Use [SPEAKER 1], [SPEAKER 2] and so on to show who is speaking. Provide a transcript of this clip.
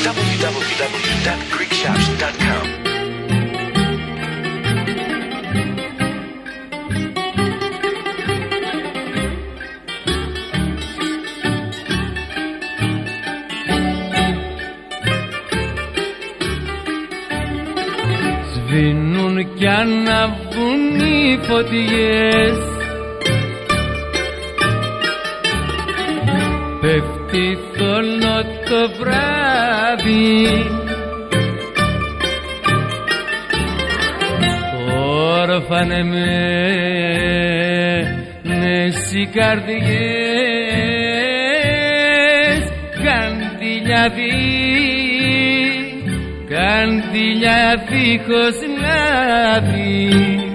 [SPEAKER 1] www.greekshops.com.
[SPEAKER 2] Σβήνουν κι αναβούν οι φωτιές, πέφτει θολό το βράδυ, ορφανεμένες οι καρδιές, καντήλια δίχως λάδι.